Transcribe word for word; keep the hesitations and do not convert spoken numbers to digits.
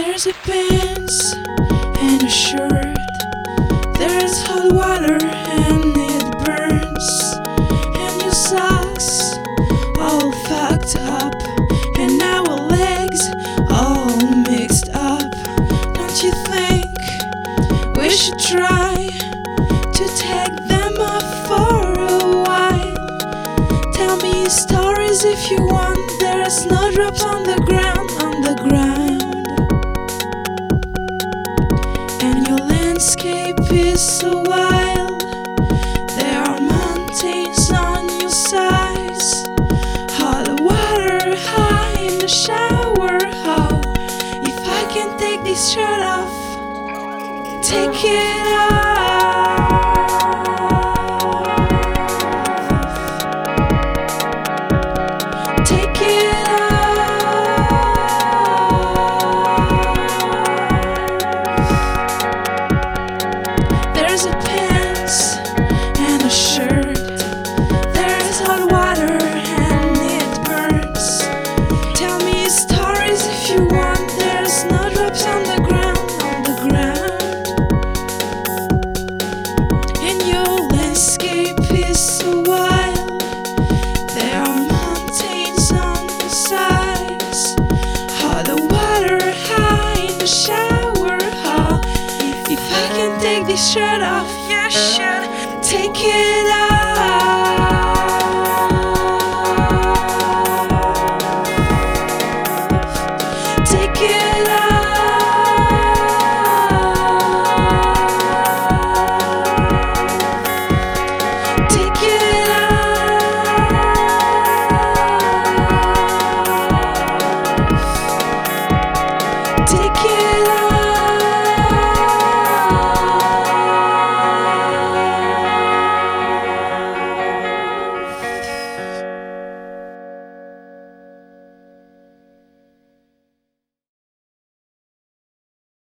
There's a pants and a shirt. There's hot water and it burns. And your socks all fucked up, and our legs all mixed up. Don't you think we should try to take them off for a while? Tell me stories if you want. There's no drops on the ground, on the ground. And your landscape is so wild. There are mountains on your sides. Hot water high in the shower. How if I can take this shirt off, take it off. Take it off. There's a pants and a shirt. There's hot water and it burns. Tell me stories if you want. There's no drops on the ground, on the ground. And your landscape is so wild. There are mountains on the sides. Hot water high in the shower. How if I can take this shirt off, you should take it off.